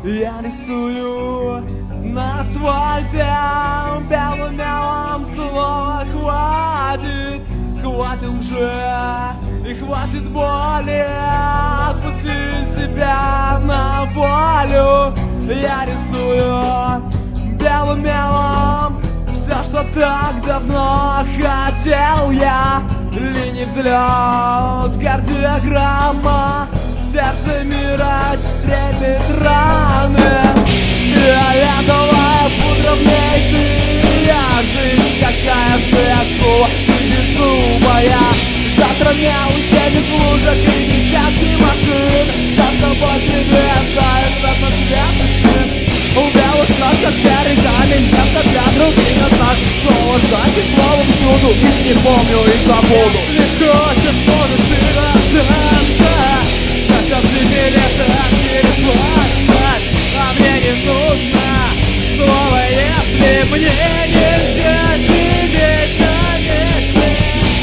Я рисую на асфальте белым мелом, слова хватит, хватит уже и хватит боли. Отпусти себя на волю. Я рисую белым мелом все, что так давно хотел я. Линий взлет, кардиограмма, сердце мира трепет раны. Фиолетовая пудра в ней ты, я жизнь какая шведского беззубая. Завтра меня учебник в лужах и десятки машин. За тобой приветствуется подсветочный. У белых ног как серый камень, место для других от нас. Слово ждать и словом всюду, и не помню и забуду. Если хочешь, может ты расстаться, хотя ты билеты переплатить, а мне не нужно слово, если мне нельзя тебе конечный.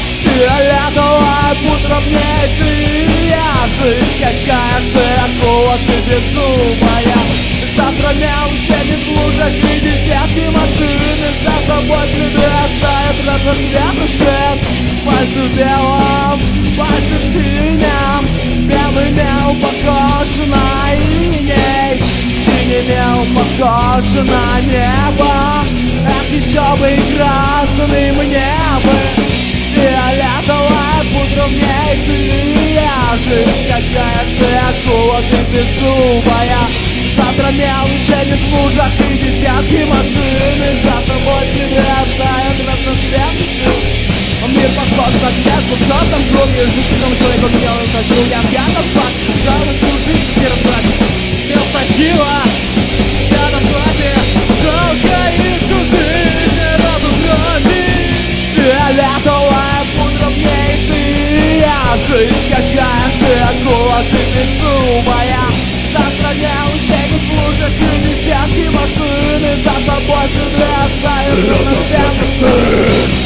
Фиолетовая пудра в ней ты, я жизнь какая ты, акула ты беззубая. Завтра меня учебник в лужах и десятки машин. За тобой следы оставят разноцветный. Пальцы в белом, пальцы в синем. Белый мел похож на иней, синий мел похож на небо. Эх, еще бы и красный мне бы. Фиолетовая пудра в ней ты, я жизнь какая ты, акула ты беззубая. Завтра меня учебник в лужах и десятки машин. За тобой следы оставят разноцветный. Мир похож на клетку в желтом круге. Жителям человеком белым хочу. Я пьяном факт, жалость служить не растратить. Не устачила, пьяном платье, жалко и туды не разугрони. Фиолетовая пудра в ней ты, я жизнь какая ты, акула ты беззубая. Завтра меня учебник в лужах и десятки машин. За тобой следы оставят разноцветный.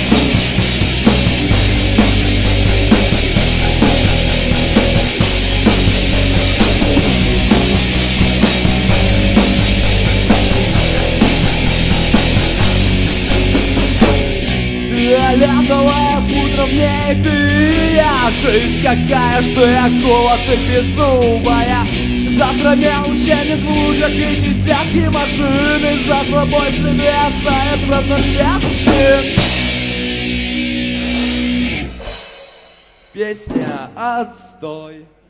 Фиолетовая пудра в ней ты, я жизнь какая ж ты, акула ты беззубая. Завтра меня учебник в лужах и десятки машин. За тобой следы оставят разноцветный. Песня «Отстой».